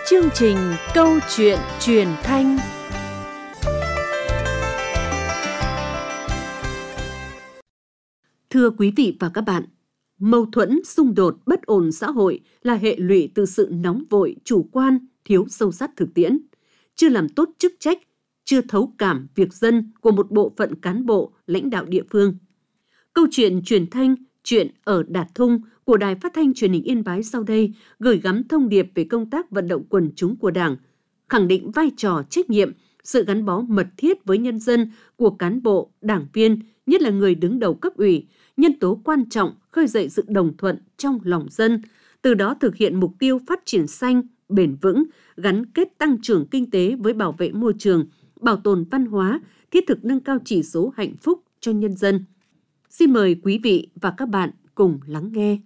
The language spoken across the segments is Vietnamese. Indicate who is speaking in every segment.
Speaker 1: Chương trình Câu chuyện truyền thanh. Thưa quý vị và các bạn, mâu thuẫn, xung đột, bất ổn xã hội là hệ lụy từ sự nóng vội, chủ quan, thiếu sâu sát thực tiễn, chưa làm tốt chức trách, chưa thấu cảm việc dân của một bộ phận cán bộ, lãnh đạo địa phương. Câu chuyện truyền thanh, chuyện ở Đạt Thung của Đài Phát thanh Truyền hình Yên Bái sau đây gửi gắm thông điệp về công tác vận động quần chúng của Đảng, khẳng định vai trò, trách nhiệm, sự gắn bó mật thiết với nhân dân của cán bộ, đảng viên, nhất là người đứng đầu cấp ủy, nhân tố quan trọng khơi dậy sự đồng thuận trong lòng dân, từ đó thực hiện mục tiêu phát triển xanh, bền vững, gắn kết tăng trưởng kinh tế với bảo vệ môi trường, bảo tồn văn hóa, thiết thực nâng cao chỉ số hạnh phúc cho nhân dân. Xin mời quý vị và các bạn cùng lắng nghe.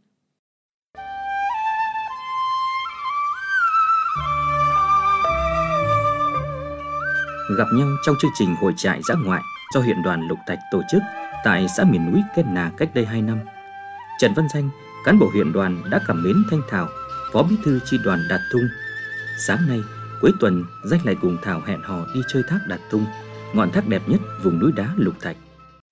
Speaker 2: Gặp nhau trong chương trình hội trại dã ngoại do huyện đoàn Lục Thạch tổ chức tại xã miền núi Kết Nà cách đây 2 năm. Trần Văn Danh, cán bộ huyện đoàn đã cảm mến Thanh Thảo, phó bí thư chi đoàn Đạt Thung. Sáng nay, cuối tuần, Danh lại cùng Thảo hẹn hò đi chơi thác Đạt Thung, ngọn thác đẹp nhất vùng núi đá Lục Thạch.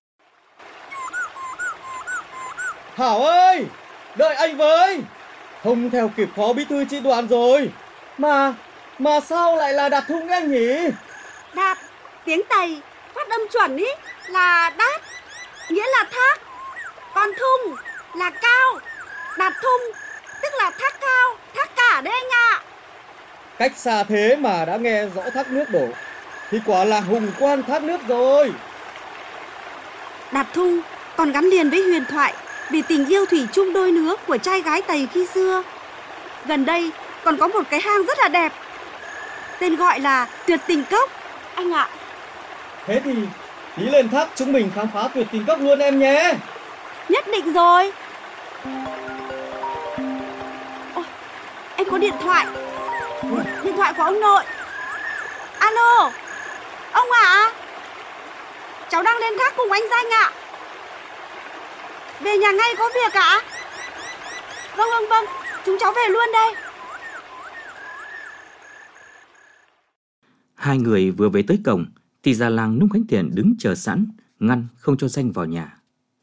Speaker 3: Thảo ơi, đợi anh với. Không theo kịp phó bí thư chi đoàn rồi. Mà sao lại là Đạt Thung anh nhỉ?
Speaker 4: Đạt, tiếng Tây phát âm chuẩn ý là đát, nghĩa là thác. Còn thung là cao. Đạt Thung tức là thác cao, thác cả đấy anh ạ.
Speaker 3: Cách xa thế mà đã nghe rõ thác nước đổ thì quả là hùng quan thác nước rồi.
Speaker 4: Đạt Thung còn gắn liền với huyền thoại vì tình yêu thủy chung đôi lứa của trai gái Tây khi xưa. Gần đây còn có một cái hang rất là đẹp, tên gọi là Tuyệt Tình Cốc anh ạ.
Speaker 3: Thế thì tí lên thác chúng mình khám phá Tuyệt Tình Cốc luôn em nhé.
Speaker 4: Nhất định rồi. Ôi, em có điện thoại. Điện thoại của ông nội. Alo, ông ạ. Cháu đang lên thác cùng anh Danh ạ. Về nhà ngay có việc ạ? Vâng, chúng cháu về luôn đây.
Speaker 2: Hai người vừa về tới cổng thì già làng Nông Khánh Thiện đứng chờ sẵn, ngăn không cho Danh vào nhà.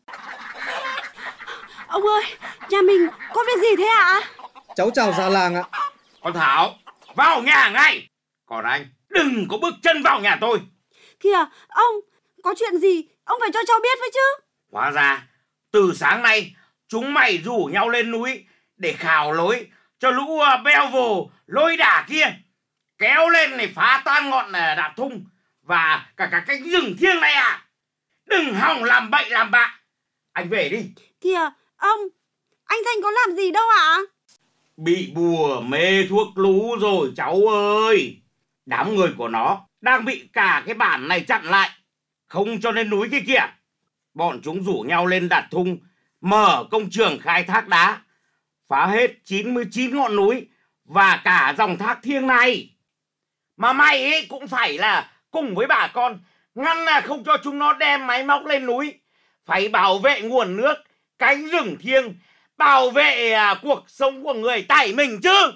Speaker 4: Ông ơi, nhà mình có việc gì thế ạ?
Speaker 3: Cháu chào già làng ạ.
Speaker 5: Con Thảo, vào nhà ngay. Còn anh, đừng có bước chân vào nhà tôi.
Speaker 4: Kìa, ông, có chuyện gì ông phải cho cháu biết với chứ.
Speaker 5: Hóa ra, từ sáng nay, chúng mày rủ nhau lên núi để khảo lối cho lũ beo vồ lôi đả kia. Kéo lên để phá tan ngọn Đạt Thung và cả cánh rừng thiêng này à. Đừng hòng làm bậy làm bạ. Anh về đi.
Speaker 4: Kìa, ông, anh Danh có làm gì đâu ạ?
Speaker 5: Bị bùa mê thuốc lú rồi cháu ơi. Đám người của nó đang bị cả cái bản này chặn lại, không cho lên núi kia kìa. Bọn chúng rủ nhau lên Đạt Thung, mở công trường khai thác đá, phá hết 99 ngọn núi và cả dòng thác thiêng này. Mà mày ấy cũng phải là cùng với bà con ngăn là không cho chúng nó đem máy móc lên núi. Phải bảo vệ nguồn nước, cánh rừng thiêng, bảo vệ cuộc sống của người Tày mình chứ.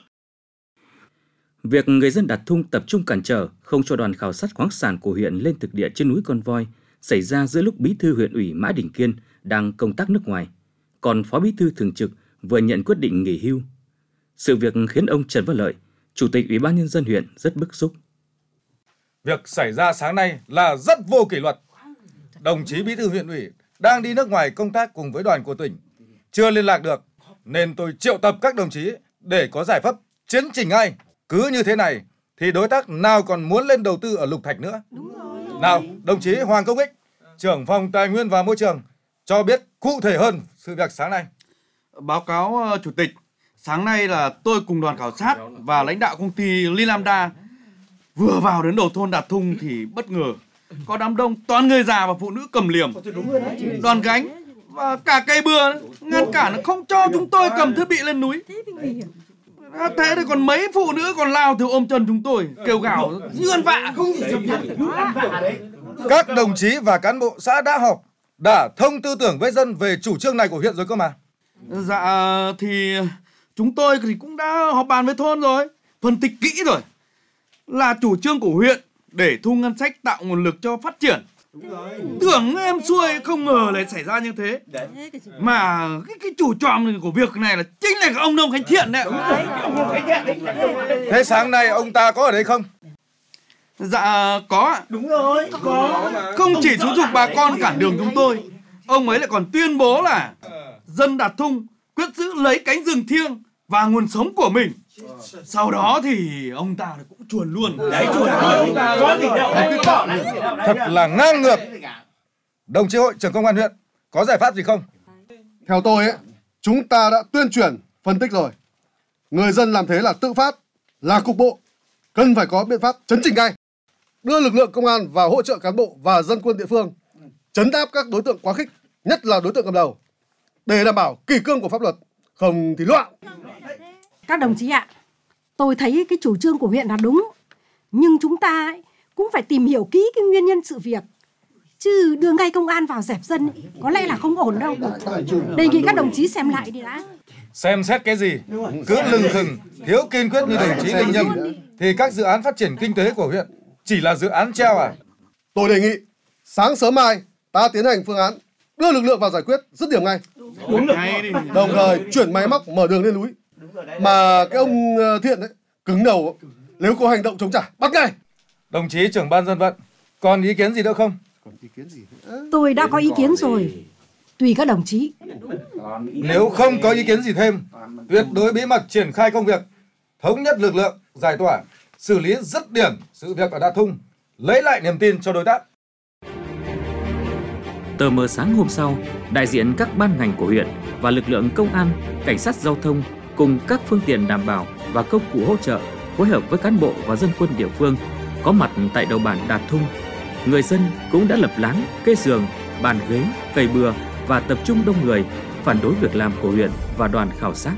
Speaker 2: Việc người dân Đạt Thung tập trung cản trở không cho đoàn khảo sát khoáng sản của huyện lên thực địa trên núi Con Voi xảy ra giữa lúc bí thư huyện ủy Mã Đình Kiên đang công tác nước ngoài, còn phó bí thư thường trực vừa nhận quyết định nghỉ hưu. Sự việc khiến ông Trần Văn Lợi, chủ tịch Ủy ban nhân dân huyện rất bức xúc.
Speaker 6: Việc xảy ra sáng nay là rất vô kỷ luật. Đồng chí bí thư huyện ủy đang đi nước ngoài công tác cùng với đoàn của tỉnh, chưa liên lạc được, nên tôi triệu tập các đồng chí để có giải pháp chấn chỉnh ngay. Cứ như thế này thì đối tác nào còn muốn lên đầu tư ở Lục Thạch nữa. Nào, đồng chí Hoàng Công Ích, trưởng phòng Tài nguyên và Môi trường, cho biết cụ thể hơn sự việc sáng nay.
Speaker 7: Báo cáo Chủ tịch, sáng nay là tôi cùng đoàn khảo sát và lãnh đạo công ty Lilamda vừa vào đến đầu thôn Đạt Thung thì bất ngờ có đám đông toàn người già và phụ nữ cầm liềm, đoàn gánh và cả cây bừa ngăn cản không cho chúng tôi cầm thiết bị lên núi. Thế thì còn mấy phụ nữ còn lao từ ôm chân chúng tôi kêu gào như ăn vạ.
Speaker 6: Các đồng chí và cán bộ xã đã họp, đã thông tư tưởng với dân về chủ trương này của huyện rồi cơ mà.
Speaker 7: Dạ thì chúng tôi thì cũng đã họp bàn với thôn rồi. phân tích kỹ rồi. Là chủ trương của huyện để thu ngân sách tạo nguồn lực cho phát triển. Tưởng em xuôi, không ngờ lại xảy ra như thế. Mà cái chủ trò của việc này là chính là ông Nông Khánh Thiện đấy.
Speaker 6: Thế sáng nay ông ta có ở đây không?
Speaker 7: Dạ có.
Speaker 3: Đúng rồi, có.
Speaker 7: Không chỉ xúi giục bà con cản đường chúng tôi, ông ấy lại còn tuyên bố là dân Đạt Thung quyết giữ lấy cánh rừng thiêng và nguồn sống của mình. Sau đó thì ông ta cũng chuồn luôn.
Speaker 6: Thật là ngang ngược. Đồng chí hội trưởng công an huyện có giải pháp gì không?
Speaker 8: Theo tôi ấy, chúng ta đã tuyên truyền, phân tích rồi. Người dân làm thế là tự phát, là cục bộ, cần phải có biện pháp chấn chỉnh ngay. Đưa lực lượng công an vào hỗ trợ cán bộ và dân quân địa phương, trấn áp các đối tượng quá khích, nhất là đối tượng cầm đầu, để đảm bảo kỷ cương của pháp luật, không thì loạn.
Speaker 9: Các đồng chí ạ, tôi thấy cái chủ trương của huyện là đúng, nhưng chúng ta cũng phải tìm hiểu kỹ cái nguyên nhân sự việc. Chứ đưa ngay công an vào dẹp dân có lẽ là không ổn đâu. Đề nghị các đồng chí xem lại đi đã.
Speaker 6: Xem xét cái gì? Cứ lừng khừng, thiếu kiên quyết như đồng chí Linh Nhâm thì các dự án phát triển kinh tế của huyện chỉ là dự án treo à?
Speaker 8: Tôi đề nghị sáng sớm mai ta tiến hành phương án đưa lực lượng vào giải quyết dứt điểm ngay. Đồng thời chuyển máy móc mở đường lên núi. Mà cái ông Thiện ấy cứng đầu, nếu có hành động chống trả bắt ngay.
Speaker 6: Đồng chí trưởng ban dân vận còn ý kiến gì nữa không?
Speaker 9: Tôi đã có ý kiến rồi, tùy các đồng chí.
Speaker 6: Nếu không có ý kiến gì thêm, tuyệt đối bí mật triển khai công việc, thống nhất lực lượng, giải tỏa, xử lý dứt điểm sự việc ở Đạt Thung, lấy lại niềm tin cho đối tác.
Speaker 2: Tờ mờ sáng hôm sau, đại diện các ban ngành của huyện và lực lượng công an, cảnh sát giao thông cùng các phương tiện đảm bảo và công cụ hỗ trợ phối hợp với cán bộ và dân quân địa phương có mặt tại đầu bản Đạt Thung. Người dân cũng đã lập lán, kê giường, bàn ghế, cày bừa và tập trung đông người phản đối việc làm của huyện và đoàn khảo sát.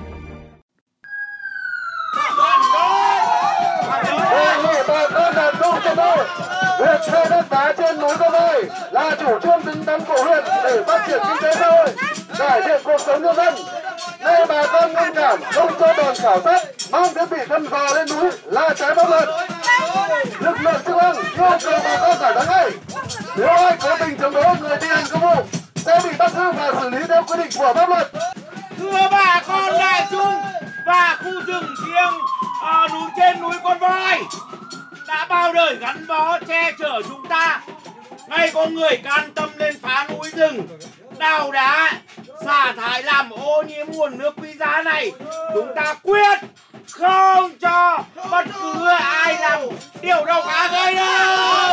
Speaker 8: Việc thuê đất đá trên núi Cô Voi là chủ trương đúng đắn của huyện để phát triển kinh tế xã hội, cải thiện cuộc sống nhân dân. Nên bà con ngăn cản không cho đoàn khảo sát mang thiết bị thăm dò lên núi là trái pháp luật. Lực lượng chức năng yêu cầu bà con giải tán ngay. Nếu ai cố tình chống đối người thi hành công vụ sẽ bị bắt giữ và xử lý theo quy định của pháp luật.
Speaker 5: Thưa bà con đại chúng và khu rừng thiêng núi trên núi Con Voi đã bao đời gắn bó che chở chúng ta, nay có người can tâm lên phá núi rừng, đào đá, xả thải làm ô nhiễm nguồn nước quý giá này, chúng ta quyết không cho bất cứ ai làm điều độc ác ấy đâu.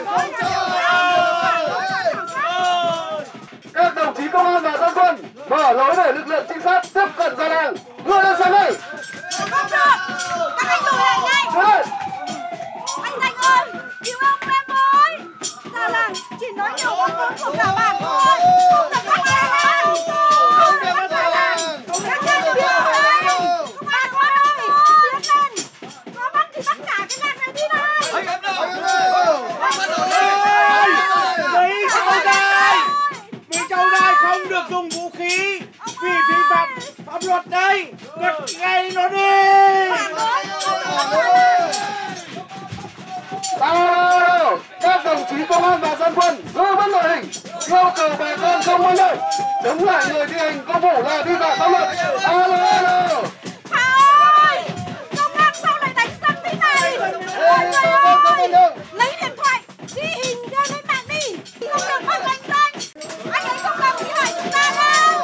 Speaker 8: Các đồng chí công an và dân quân mở lối để lực lượng trinh sát tiếp cận gia làng. Đưa lên xe đây.
Speaker 4: Không được, các anh lùi lại ngay. Anh Thành ơi, cứu ông em ơi. Gia làng chỉ nói nhiều con lớn của cả bản thôi, không được bắt gia làng. Không được bắt gia làng. Các anh lùi lại. Công an ơi, tiến lên. Có bắt thì bắt cả cái làng này đi này.
Speaker 5: Mấy cháu đây không được dùng vũ khí vì vi phạm pháp luật đây, cất ngay nó đi.
Speaker 8: Các đồng chí công an và dân quân giữ vững đội hình, yêu cầu bà con không manh động, chống lại người thi hành công vụ là vi phạm pháp luật. Alo.
Speaker 4: Ơi, công an sao lại đánh dân thế này? Mọi người ơi, lấy điện thoại, ghi hình ra lên mạng đi, không được bắt đánh dân. Anh ấy không làm gì hại chúng ta đâu.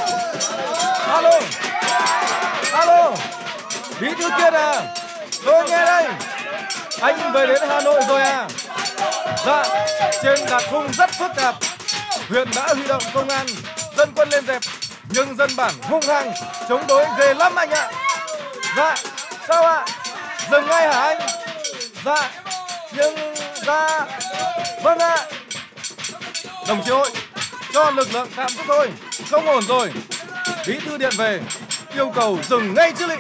Speaker 6: Alo, bí thư Kiên à, tôi nghe đây. Anh về đến Hà Nội rồi à? Dạ, trên Đạt Thung rất phức tạp. Huyện đã huy động công an, dân quân lên dẹp, nhưng dân bản hung hăng, chống đối ghê lắm anh ạ. Dạ, sao ạ? Dừng ngay hả anh? Dạ, nhưng dạ, vâng ạ. Đồng chí hội, cho lực lượng tạm giúp thôi, không ổn rồi. Bí thư điện về, yêu cầu dừng ngay chứ lị.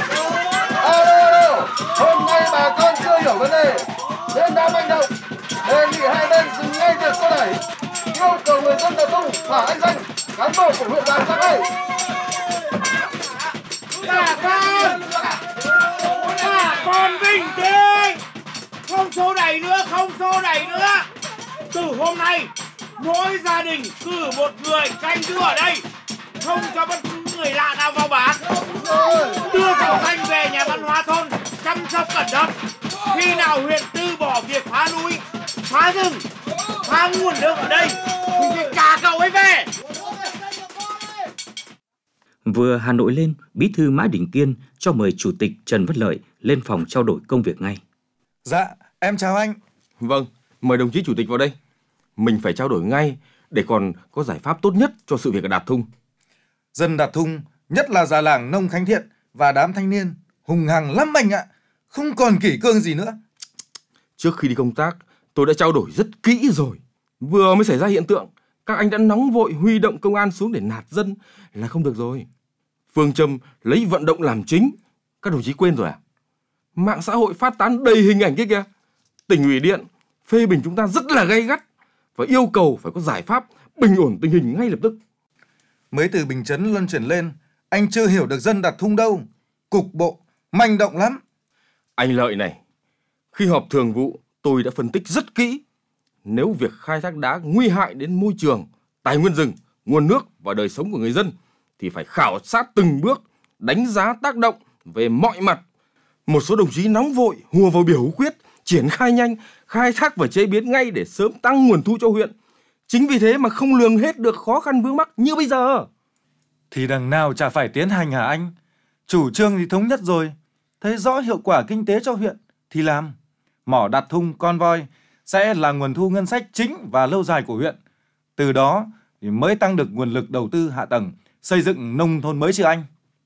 Speaker 8: Alo, hôm nay bà con chưa hiểu vấn đề nên đã manh động, đề nghị hai bên dừng ngay việc xô đẩy, yêu cầu người dân tập trung thả anh Danh, cán bộ của huyện đoàn ra đây.
Speaker 5: Bà con An bình tĩnh. Không xô đẩy nữa, không xô đẩy nữa. Từ hôm nay, mỗi gia đình cử một người canh giữ ở đây, không cho bất cứ người lạ nào vào bán. Đưa cậu Danh về nhà văn hóa thôn chăm sóc cẩn thận. Khi nào huyện từ bỏ việc phá núi, phá rừng, phá nguồn nước ở đây thì phải cả cậu ấy về.
Speaker 2: Vừa Hà Nội lên, Bí thư Mã Đình Kiên cho mời Chủ tịch Trần Văn Lợi lên phòng trao đổi công việc ngay.
Speaker 6: Dạ, em chào anh.
Speaker 10: Vâng, mời đồng chí Chủ tịch vào đây. Mình phải trao đổi ngay để còn có giải pháp tốt nhất cho sự việc ở Đạt Thung.
Speaker 6: Dân Đạt Thung, nhất là già làng Nông Khánh Thiện và đám thanh niên hùng hăng lắm anh ạ, không còn kỷ cương gì nữa.
Speaker 10: Trước khi đi công tác, tôi đã trao đổi rất kỹ rồi. Vừa mới xảy ra hiện tượng, các anh đã nóng vội huy động công an xuống để nạt dân là không được rồi. Phương châm lấy vận động làm chính, các đồng chí quên rồi à? Mạng xã hội phát tán đầy hình ảnh kia kìa. Tỉnh ủy Điện phê bình chúng ta rất là gay gắt và yêu cầu phải có giải pháp bình ổn tình hình ngay lập tức.
Speaker 6: Mới từ Bình Chấn luân chuyển lên, anh chưa hiểu được dân Đạt Thung đâu. Cục bộ, manh động lắm.
Speaker 10: Anh Lợi này, khi họp thường vụ tôi đã phân tích rất kỹ. Nếu việc khai thác đá nguy hại đến môi trường, tài nguyên rừng, nguồn nước và đời sống của người dân thì phải khảo sát từng bước, đánh giá tác động về mọi mặt. Một số đồng chí nóng vội hùa vào biểu quyết, triển khai nhanh, khai thác và chế biến ngay để sớm tăng nguồn thu cho huyện. Chính vì thế mà không lường hết được khó khăn vướng mắc như bây giờ.
Speaker 6: Thì đằng nào chả phải tiến hành hả anh? Chủ trương thì thống nhất rồi, thấy rõ hiệu quả kinh tế cho huyện thì làm. Mỏ Đạt Thung, Con Voi sẽ là nguồn thu ngân sách chính và lâu dài của huyện. Từ đó thì mới tăng được nguồn lực đầu tư hạ tầng, xây dựng nông thôn mới chứ anh.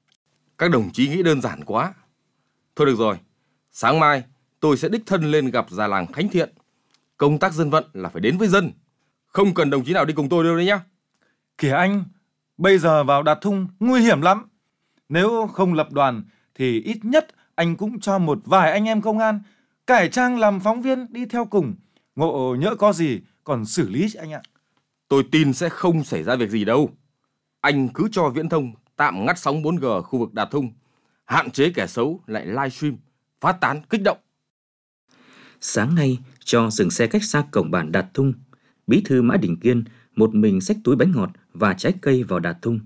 Speaker 10: Các đồng chí nghĩ đơn giản quá. Thôi được rồi, sáng mai tôi sẽ đích thân lên gặp già làng Khánh Thiện. Công tác dân vận là phải đến với dân. Không cần đồng chí nào đi cùng tôi đâu đấy nhá.
Speaker 6: Kìa anh, bây giờ vào Đạt Thung nguy hiểm lắm. Nếu không lập đoàn thì ít nhất anh cũng cho một vài anh em công an cải trang làm phóng viên đi theo cùng. Ngộ nhỡ có gì còn xử lý anh ạ.
Speaker 10: Tôi tin sẽ không xảy ra việc gì đâu. Anh cứ cho Viễn thông tạm ngắt sóng 4G khu vực Đạt Thung, hạn chế kẻ xấu lại livestream, phát tán kích động.
Speaker 2: Sáng nay, cho dừng xe cách xa cổng bản Đạt Thung, Bí thư Mã Đình Kiên một mình xách túi bánh ngọt và trái cây vào Đạt Thung.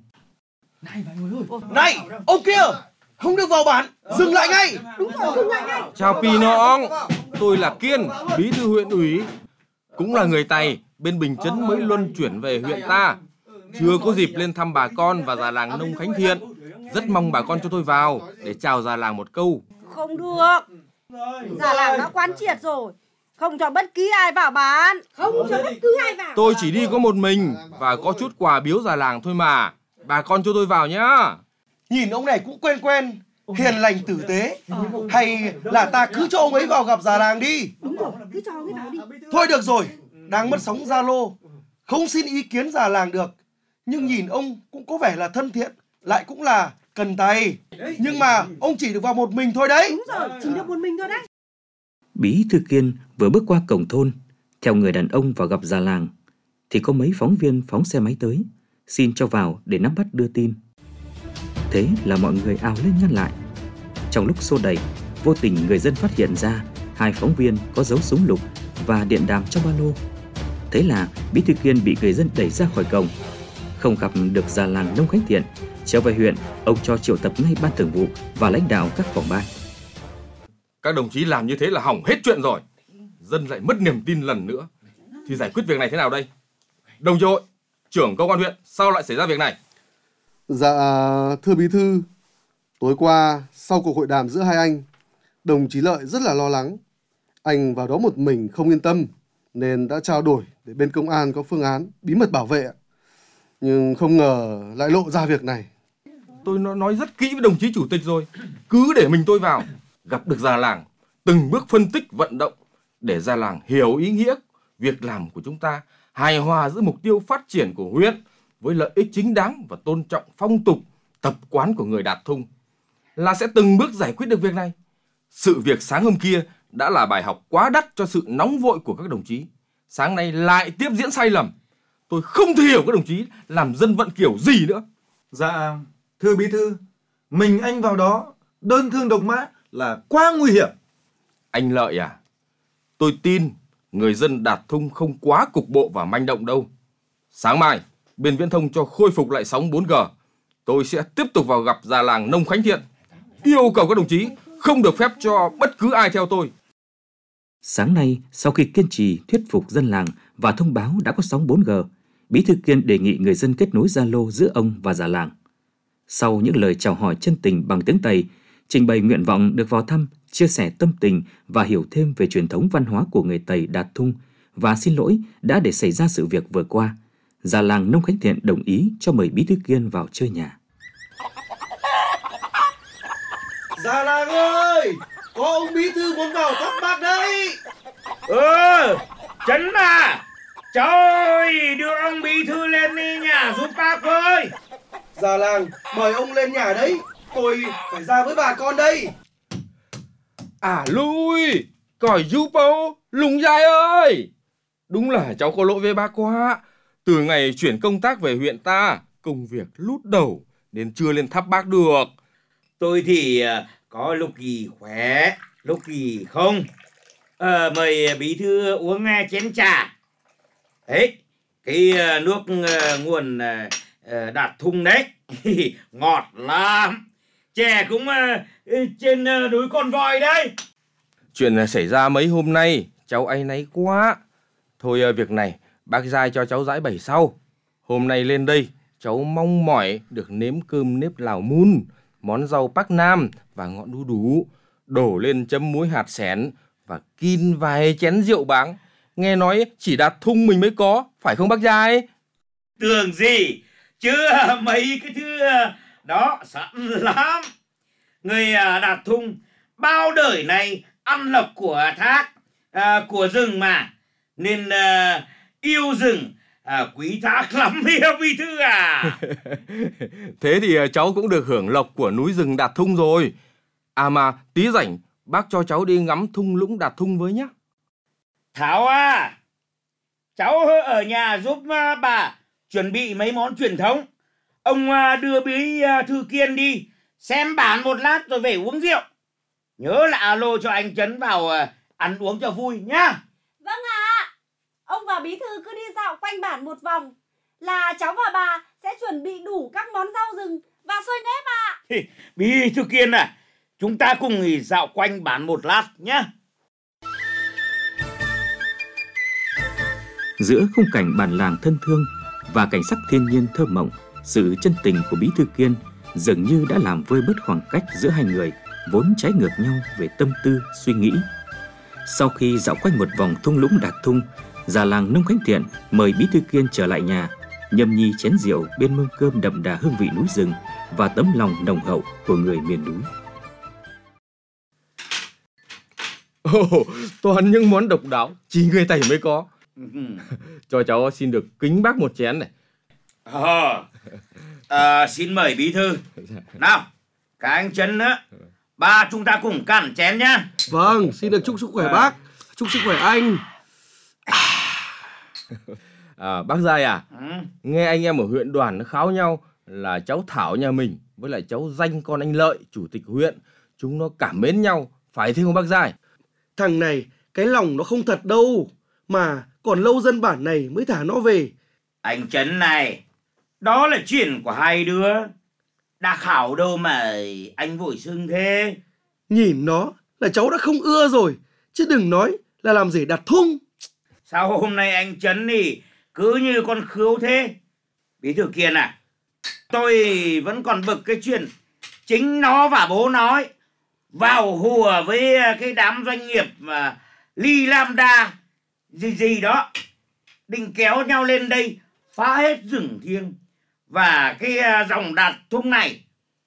Speaker 3: Này, ông kia, không được vào bản, dừng lại ngay.
Speaker 9: Đúng rồi, dừng lại ngay.
Speaker 10: Chào Pì Nọng, tôi là Kiên, bí thư huyện ủy, cũng là người Tày, bên Bình Chấn mới luân chuyển về huyện ta. Chưa có dịp lên thăm bà con và già làng Nông Khánh Thiện. Rất mong bà con cho tôi vào để chào già làng một câu.
Speaker 4: Không được. Già làng đã quán triệt rồi, không cho bất kỳ ai vào bán.
Speaker 9: Không cho bất cứ ai vào.
Speaker 10: Tôi chỉ đi có một mình và có chút quà biếu già làng thôi mà. Bà con cho tôi vào nhá.
Speaker 3: Nhìn ông này cũng quen quen, hiền lành tử tế. Hay là ta cứ cho ông ấy vào gặp già làng đi.
Speaker 9: Đúng rồi, cứ cho ông ấy vào đi.
Speaker 3: Thôi được rồi, đang mất sóng Zalo, không xin ý kiến già làng được. Nhưng nhìn ông cũng có vẻ là thân thiện, lại cũng là cần tay. Nhưng mà ông chỉ được vào một mình thôi đấy.
Speaker 9: Đúng rồi, chỉ được một mình thôi đấy.
Speaker 2: Bí thư Kiên vừa bước qua cổng thôn, theo người đàn ông vào gặp già làng, thì có mấy phóng viên phóng xe máy tới, xin cho vào để nắm bắt đưa tin. Thế là mọi người ào lên ngăn lại. Trong lúc xô đẩy, vô tình người dân phát hiện ra hai phóng viên có giấu súng lục và điện đàm trong ba lô. Thế là Bí thư Kiên bị người dân đẩy ra khỏi cổng. Không gặp được già làng Nông Khánh Thiện, trở về huyện, ông cho triệu tập ngay ban thường vụ và lãnh đạo các phòng ban.
Speaker 10: Các đồng chí làm như thế là hỏng hết chuyện rồi. Dân lại mất niềm tin lần nữa. Thì giải quyết việc này thế nào đây? Đồng chí Hội, trưởng công an huyện, sao lại xảy ra việc này?
Speaker 8: Dạ, thưa Bí thư, tối qua sau cuộc hội đàm giữa hai anh, đồng chí Lợi rất là lo lắng. Anh vào đó một mình không yên tâm nên đã trao đổi để bên công an có phương án bí mật bảo vệ. Nhưng không ngờ lại lộ ra việc này.
Speaker 10: Tôi nói rất kỹ với đồng chí chủ tịch rồi. Cứ để mình tôi vào, gặp được già làng, từng bước phân tích vận động để già làng hiểu ý nghĩa việc làm của chúng ta, hài hòa giữa mục tiêu phát triển của huyện với lợi ích chính đáng và tôn trọng phong tục, tập quán của người Đạt Thung, là sẽ từng bước giải quyết được việc này. Sự việc sáng hôm kia đã là bài học quá đắt cho sự nóng vội của các đồng chí. Sáng nay lại tiếp diễn sai lầm. Tôi không thể hiểu các đồng chí làm dân vận kiểu gì nữa.
Speaker 6: Dạ, thưa Bí thư, mình anh vào đó đơn thương độc mã là quá nguy hiểm.
Speaker 10: Anh Lợi à, tôi tin người dân Đạt Thung không quá cục bộ và manh động đâu. Sáng mai, bên Viễn thông cho khôi phục lại sóng 4G. Tôi sẽ tiếp tục vào gặp già làng Nông Khánh Thiện. Yêu cầu các đồng chí không được phép cho bất cứ ai theo tôi.
Speaker 2: Sáng nay, sau khi kiên trì thuyết phục dân làng và thông báo đã có sóng 4G, Bí thư Kiên đề nghị người dân kết nối Zalo giữa ông và già làng. Sau những lời chào hỏi chân tình bằng tiếng Tây, trình bày nguyện vọng được vào thăm, chia sẻ tâm tình và hiểu thêm về truyền thống văn hóa của người Tây Đạt Thung và xin lỗi đã để xảy ra sự việc vừa qua, già làng Nông Khánh Thiện đồng ý cho mời Bí thư Kiên vào chơi nhà.
Speaker 3: Già làng ơi, có ông bí thư muốn vào thăm bác đấy.
Speaker 5: Trấn à, cháu ơi, đưa ông bí thư lên đi nhà giúp bác với.
Speaker 3: Già làng mời ông lên nhà đấy, tôi phải ra với bà con đây.
Speaker 10: À lui, còi giúp ô, Lùng Dài ơi. Đúng là cháu có lỗi với bác quá. Từ ngày chuyển công tác về huyện ta, công việc lút đầu nên chưa lên thăm bác được.
Speaker 5: Tôi thì có lúc kỳ khỏe, lúc kỳ không. Mời bí thư uống chén trà. Đấy, cái nước nguồn Đạt Thung đấy, ngọt lắm. Chè cũng trên núi Con Voi đấy.
Speaker 10: Chuyện xảy ra mấy hôm nay, cháu áy náy quá. Thôi việc này bác Giai cho cháu giải bày sau. Hôm nay lên đây, cháu mong mỏi được nếm cơm nếp Lào Mun, món rau Bắc Nam và ngọn đu đủ, đổ lên chấm muối hạt sén và kin vài chén rượu báng. Nghe nói chỉ Đạt Thung mình mới có, phải không bác Giai?
Speaker 5: Tưởng gì, chứ mấy cái thứ đó sẵn lắm. Người Đạt Thung bao đời này ăn lộc của thác, của rừng mà, nên yêu rừng, quý thác lắm bí thư à.
Speaker 10: Thế thì cháu cũng được hưởng lộc của núi rừng Đạt Thung rồi. À mà tí rảnh bác cho cháu đi ngắm thung lũng Đạt Thung với nhé.
Speaker 5: Thảo à, cháu ở nhà giúp bà chuẩn bị mấy món truyền thống. Ông đưa bí thư Kiên đi xem bản một lát rồi về uống rượu. Nhớ là alo cho anh Trấn vào ăn uống cho vui nhá.
Speaker 4: Vâng ạ. Ông và bí thư cứ đi dạo quanh bản một vòng là cháu và bà sẽ chuẩn bị đủ các món rau rừng và xôi nếp ạ.
Speaker 5: Bí thư Kiên à, chúng ta cùng dạo quanh bản một lát nhá.
Speaker 2: Giữa khung cảnh bản làng thân thương và cảnh sắc thiên nhiên thơ mộng, sự chân tình của Bí thư Kiên dường như đã làm vơi bớt khoảng cách giữa hai người vốn trái ngược nhau về tâm tư, suy nghĩ. Sau khi dạo quanh một vòng thung lũng Đạt Thung, già làng Nông Khánh Thiện mời Bí thư Kiên trở lại nhà, nhâm nhi chén rượu bên mâm cơm đậm đà hương vị núi rừng và tấm lòng nồng hậu của người miền núi.
Speaker 10: Toàn những món độc đáo chỉ người Tây mới có. Cho cháu xin được kính bác một chén này.
Speaker 5: Xin mời bí thư. Nào, các anh Trấn nữa, ba chúng ta cùng cạn chén nhá.
Speaker 3: Vâng, xin được chúc sức khỏe bác, chúc sức khỏe anh.
Speaker 10: Bác Giai à, nghe anh em ở huyện Đoàn nó kháo nhau là cháu Thảo nhà mình với lại cháu Danh con anh Lợi, chủ tịch huyện, chúng nó cảm mến nhau, phải thế không bác Giai?
Speaker 3: Thằng này cái lòng nó không thật đâu, mà còn lâu dân bản này mới thả nó về.
Speaker 5: Anh Trấn này, đó là chuyện của hai đứa, đã khảo đâu mà anh vội xưng thế.
Speaker 3: Nhìn nó là cháu đã không ưa rồi, chứ đừng nói là làm rể Đạt Thung.
Speaker 5: Sao hôm nay anh Trấn thì cứ như con khứu thế? Bí thư Kiên à, tôi vẫn còn bực cái chuyện chính nó và bố nói vào hùa với cái đám doanh nghiệp mà Lambda gì đó, định kéo nhau lên đây phá hết rừng thiêng và cái dòng Đạt Thung này.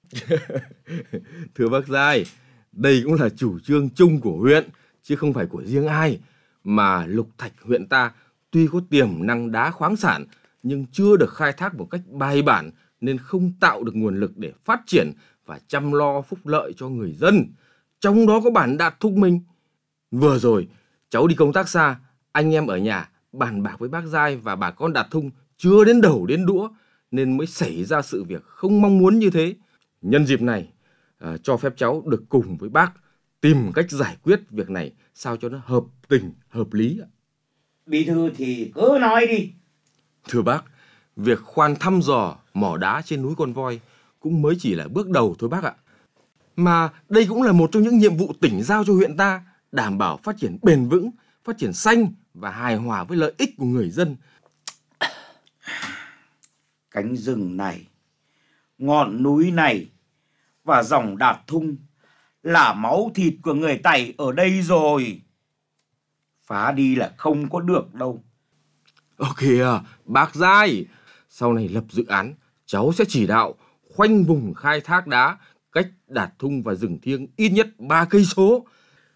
Speaker 10: Thưa bác Giai, đây cũng là chủ trương chung của huyện, chứ không phải của riêng ai. Mà lục thạch huyện ta tuy có tiềm năng đá khoáng sản nhưng chưa được khai thác một cách bài bản nên không tạo được nguồn lực để phát triển và chăm lo phúc lợi cho người dân. Trong đó có bản Đạt Thung mình. Vừa rồi cháu đi công tác xa, anh em ở nhà bàn bạc với bác Giai và bà con Đạt Thung chưa đến đầu đến đũa nên mới xảy ra sự việc không mong muốn như thế. Nhân dịp này cho phép cháu được cùng với bác tìm cách giải quyết việc này sao cho nó hợp tình, hợp lý.
Speaker 5: Bí thư thì cứ nói đi.
Speaker 10: Thưa bác, việc khoan thăm dò mỏ đá trên núi Con Voi cũng mới chỉ là bước đầu thôi bác ạ. Mà đây cũng là một trong những nhiệm vụ tỉnh giao cho huyện ta, đảm bảo phát triển bền vững, phát triển xanh và hài hòa với lợi ích của người dân.
Speaker 5: Cánh rừng này, ngọn núi này và dòng Đạt Thung là máu thịt của người Tày ở đây rồi. Phá đi là không có được đâu.
Speaker 10: Ok bác Giai, sau này lập dự án, cháu sẽ chỉ đạo khoanh vùng khai thác đá cách Đạt Thung và rừng thiêng ít nhất 3 cây số.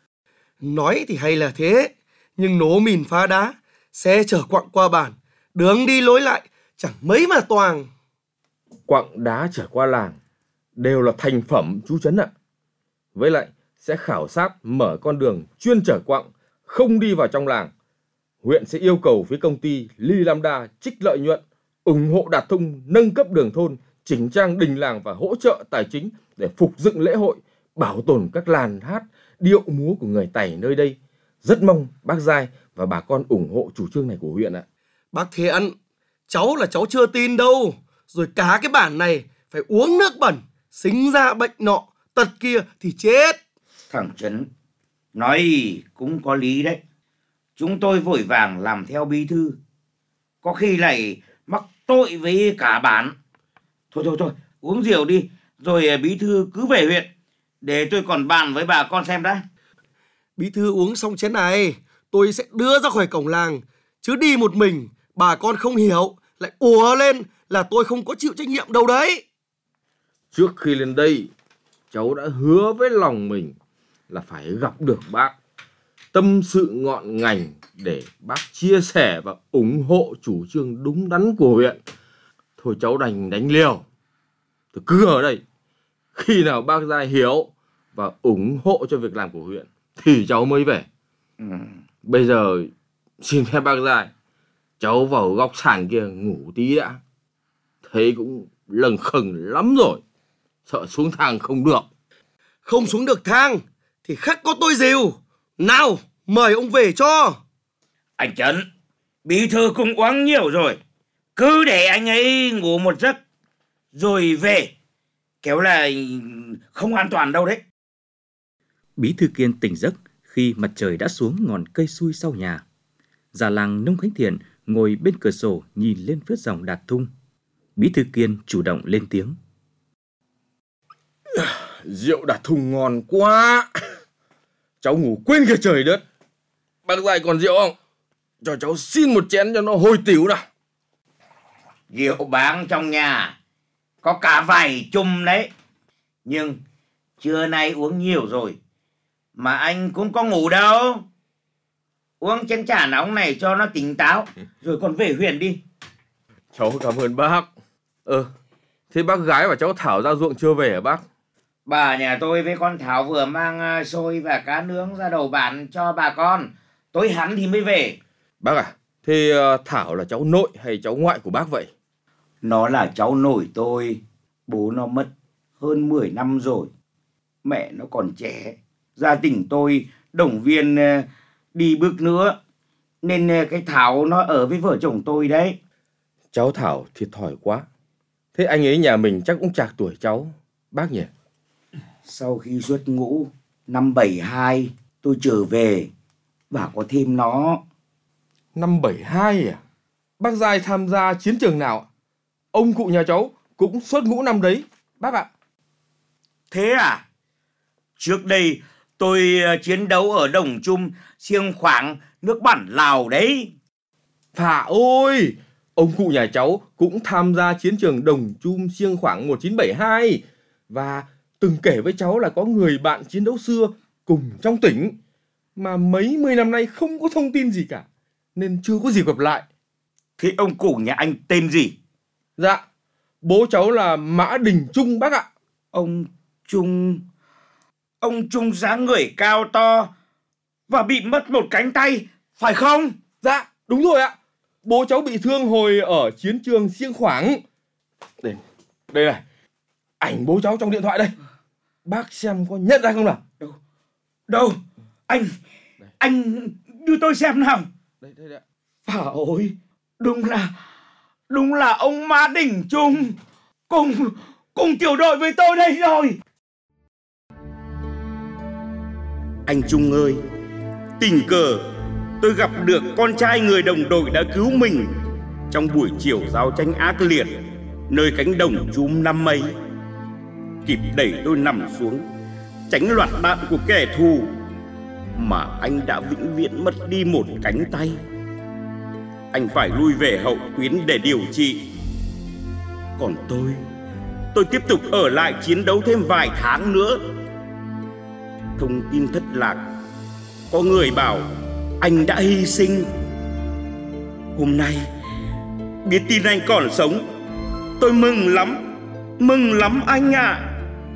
Speaker 3: Nói thì hay là thế, nhưng nổ mìn phá đá, xe chở quặng qua bản, đường đi lối lại chẳng mấy mà toàng.
Speaker 10: Quặng đá chở qua làng đều là thành phẩm chú Trấn ạ. Với lại sẽ khảo sát mở con đường chuyên chở quặng không đi vào trong làng. Huyện sẽ yêu cầu phía công ty Lilamda trích lợi nhuận, ủng hộ Đạt Thung nâng cấp đường thôn, chỉnh trang đình làng và hỗ trợ tài chính để phục dựng lễ hội, bảo tồn các làn hát, điệu múa của người Tày nơi đây. Rất mong bác Giai và bà con ủng hộ chủ trương này của huyện ạ.
Speaker 3: Bác Thiện, cháu là cháu chưa tin đâu. Rồi cả cái bản này phải uống nước bẩn, sinh ra bệnh nọ, tật kia thì chết.
Speaker 5: Thằng Trấn nói cũng có lý đấy. Chúng tôi vội vàng làm theo bí thư, có khi lại mắc tội với cả bản. Thôi, uống rượu đi, rồi bí thư cứ về huyện, để tôi còn bàn với bà con xem đã.
Speaker 3: Bí thư uống xong chén này, tôi sẽ đưa ra khỏi cổng làng. Chứ đi một mình, bà con không hiểu, lại ùa lên là tôi không có chịu trách nhiệm đâu đấy.
Speaker 10: Trước khi lên đây, cháu đã hứa với lòng mình là phải gặp được bác, tâm sự ngọn ngành để bác chia sẻ và ủng hộ chủ trương đúng đắn của huyện. Thôi cháu đành đánh liều. Tôi cứ ở đây. Khi nào bác Giai hiểu và ủng hộ cho việc làm của huyện thì cháu mới về. Bây giờ xin phép bác Giai, cháu vào góc sàn kia ngủ tí đã. Thế cũng lâng khừng lắm rồi, sợ xuống thang không được.
Speaker 3: Không xuống được thang thì khắc có tôi dìu. Nào, mời ông về cho.
Speaker 5: Anh Trấn, bí thư cũng uống nhiều rồi, cứ để anh ấy ngủ một giấc rồi về, kéo là không an toàn đâu đấy.
Speaker 2: Bí thư Kiên tỉnh giấc khi mặt trời đã xuống ngọn cây xui sau nhà. Già làng Nông Khánh Thiện ngồi bên cửa sổ nhìn lên phía dòng Đạt Thung. Bí thư Kiên chủ động lên tiếng.
Speaker 10: Rượu Đạt Thung ngon quá. Cháu ngủ quên cả trời đất. Bác Giai còn rượu không? Cho cháu xin một chén cho nó hồi tỉu nào.
Speaker 5: Rượu bán trong nhà có cả vài chum đấy. Nhưng trưa nay uống nhiều rồi, mà anh cũng có ngủ đâu. Uống chén trà nóng này cho nó tỉnh táo, rồi còn về huyện đi.
Speaker 10: Cháu cảm ơn bác. Thế bác gái và cháu Thảo ra ruộng chưa về hả bác?
Speaker 5: Bà nhà tôi với con Thảo vừa mang xôi và cá nướng ra đầu bản cho bà con. Tối hắn thì mới về.
Speaker 10: Bác à, thế Thảo là cháu nội hay cháu ngoại của bác vậy?
Speaker 5: Nó là cháu nội tôi. Bố nó mất hơn 10 năm rồi. Mẹ nó còn trẻ. Gia đình tôi động viên đi bước nữa, nên cái Thảo nó ở với vợ chồng tôi đấy.
Speaker 10: Cháu Thảo thiệt thòi quá. Thế anh ấy nhà mình chắc cũng chạc tuổi cháu, bác nhỉ?
Speaker 5: Sau khi xuất ngũ năm 72 tôi trở về và có thêm nó.
Speaker 10: Năm 72 à? Bác Giai tham gia chiến trường nào? Ông cụ nhà cháu cũng xuất ngũ năm đấy, bác ạ.
Speaker 5: Thế à? Trước đây tôi chiến đấu ở Đồng Chum, Siêng Khoảng, nước Bản Lào đấy.
Speaker 10: Thà ôi, ông cụ nhà cháu cũng tham gia chiến trường Đồng Chum, Siêng Khoảng 1972 và từng kể với cháu là có người bạn chiến đấu xưa cùng trong tỉnh mà mấy mươi năm nay không có thông tin gì cả, nên chưa có dịp gặp lại.
Speaker 5: Thế ông cụ nhà anh tên gì?
Speaker 10: Dạ, bố cháu là Mã Đình Trung bác ạ.
Speaker 5: Ông Trung dáng người cao to và bị mất một cánh tay, phải không?
Speaker 10: Dạ, đúng rồi ạ. Bố cháu bị thương hồi ở chiến trường Siêng Khoảng. Đây này, ảnh bố cháu trong điện thoại đây. Bác xem có nhận ra không nào?
Speaker 5: Đâu? Đâu? Anh đưa tôi xem nào.
Speaker 10: Đây ạ.
Speaker 5: Ôi, đúng là ông Mã Đình Trung cùng tiểu đội với tôi đây rồi. Anh Trung ơi, tình cờ tôi gặp được con trai người đồng đội đã cứu mình trong buổi chiều giao tranh ác liệt nơi cánh đồng chum năm ấy. Kịp đẩy tôi nằm xuống tránh loạt đạn của kẻ thù mà anh đã vĩnh viễn mất đi một cánh tay. Anh phải lui về hậu tuyến để điều trị. Còn tôi tiếp tục ở lại chiến đấu thêm vài tháng nữa. Thông tin thất lạc, có người bảo anh đã hy sinh. Hôm nay biết tin anh còn sống, tôi mừng lắm anh ạ.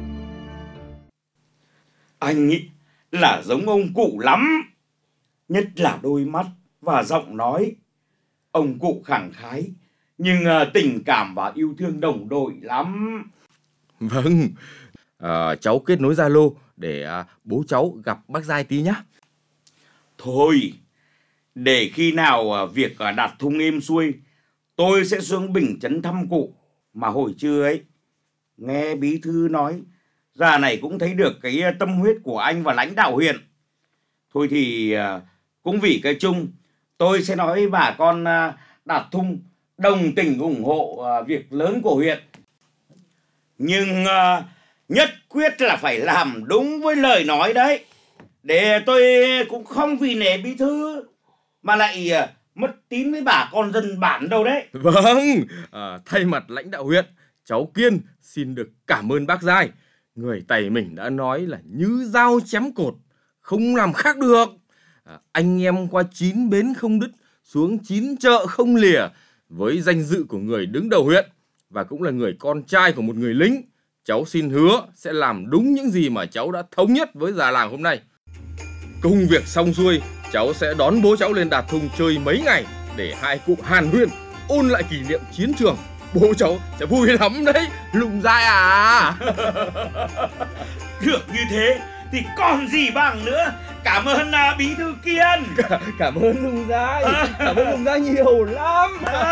Speaker 5: Anh nghĩ là giống ông cụ lắm, nhất là đôi mắt và giọng nói. Ông cụ khẳng khái nhưng tình cảm và yêu thương đồng đội lắm.
Speaker 10: Vâng, cháu kết nối Zalo để bố cháu gặp bác Giai tí nhá.
Speaker 5: Thôi, để khi nào việc đặt thung êm xuôi, tôi sẽ xuống Bình Chấn thăm cụ. Mà hồi trưa ấy, nghe bí thư nói, già này cũng thấy được cái tâm huyết của anh và lãnh đạo huyện. Thôi thì cũng vì cái chung, tôi sẽ nói với bà con Đạt Thung đồng tình ủng hộ việc lớn của huyện. Nhưng nhất quyết là phải làm đúng với lời nói đấy. Để tôi cũng không vì nể bí thư mà lại mất tín với bà con dân bản đâu đấy.
Speaker 10: Vâng, thay mặt lãnh đạo huyện, cháu Kiên xin được cảm ơn bác Giai. Người Tày mình đã nói là như dao chém cột, không làm khác được. Anh em qua 9 bến không đứt, xuống 9 chợ không lìa. Với danh dự của người đứng đầu huyện và cũng là người con trai của một người lính, cháu xin hứa sẽ làm đúng những gì mà cháu đã thống nhất với già làng hôm nay. Công việc xong xuôi, cháu sẽ đón bố cháu lên Đạt Thung chơi mấy ngày để hai cụ hàn huyên, ôn lại kỷ niệm chiến trường. Bố cháu sẽ vui lắm đấy, Lùng Giai à.
Speaker 5: Được như thế thì còn gì bằng nữa. Cảm ơn bí thư Kiên.
Speaker 10: Cảm ơn Lùng Giai. Cảm ơn Lùng Giai nhiều lắm.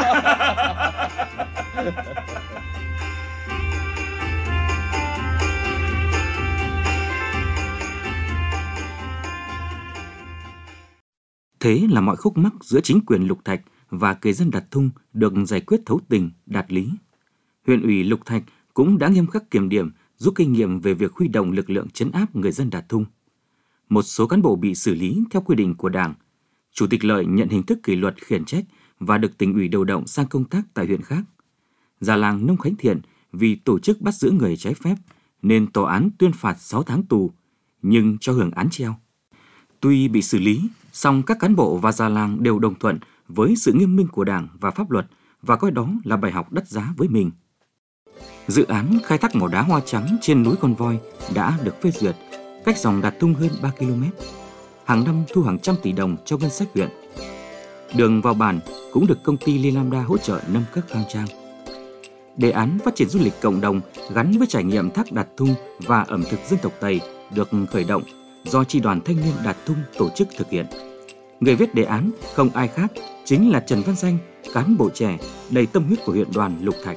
Speaker 2: Thế là mọi khúc mắc giữa chính quyền Lục Thạch và người dân Đạt Thung được giải quyết thấu tình, đạt lý. Huyện ủy Lục Thạch cũng đã nghiêm khắc kiểm điểm, rút kinh nghiệm về việc huy động lực lượng trấn áp người dân Đạt Thung. Một số cán bộ bị xử lý theo quy định của Đảng. Chủ tịch Lợi nhận hình thức kỷ luật khiển trách và được tỉnh ủy điều động sang công tác tại huyện khác. Già làng Nông Khánh Thiện vì tổ chức bắt giữ người trái phép nên tòa án tuyên phạt 6 tháng tù, nhưng cho hưởng án treo. Tuy bị xử lý, song các cán bộ và già làng đều đồng thuận với sự nghiêm minh của Đảng và pháp luật và coi đó là bài học đắt giá với mình. Dự án khai thác mỏ đá Hoa Trắng trên núi Con Voi đã được phê duyệt, cách dòng Đạt Thung hơn 3 km. Hàng năm thu hàng trăm tỷ đồng cho ngân sách huyện. Đường vào bản cũng được công ty Lilamda hỗ trợ nâng cấp khang trang. Đề án phát triển du lịch cộng đồng gắn với trải nghiệm thác Đạt Thung và ẩm thực dân tộc Tây được khởi động do Chi đoàn Thanh niên Đạt Thung tổ chức thực hiện. Người viết đề án không ai khác chính là Trần Văn Danh, cán bộ trẻ đầy tâm huyết của huyện đoàn Lục Thạch.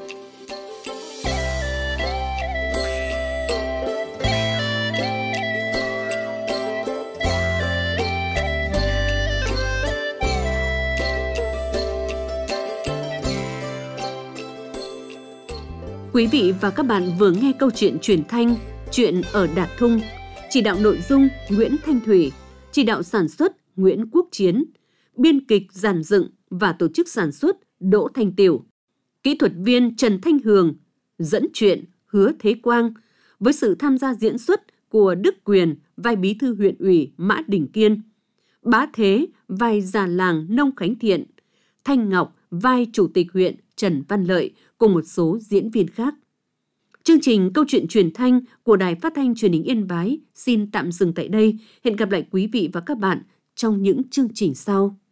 Speaker 1: Quý vị và các bạn vừa nghe câu chuyện truyền thanh Chuyện ở Đạt Thung, chỉ đạo nội dung Nguyễn Thanh Thủy, chỉ đạo sản xuất Nguyễn Quốc Chiến, biên kịch dàn dựng và tổ chức sản xuất Đỗ Thanh Tiểu, kỹ thuật viên Trần Thanh Hường, dẫn chuyện Hứa Thế Quang, với sự tham gia diễn xuất của Đức Quyền vai bí thư huyện ủy Mã Đình Kiên, Bá Thế vai già làng Nông Khánh Thiện, Thanh Ngọc vai chủ tịch huyện Trần Văn Lợi cùng một số diễn viên khác. Chương trình Câu chuyện truyền thanh của Đài Phát thanh Truyền hình Yên Bái xin tạm dừng tại đây. Hẹn gặp lại quý vị và các bạn trong những chương trình sau.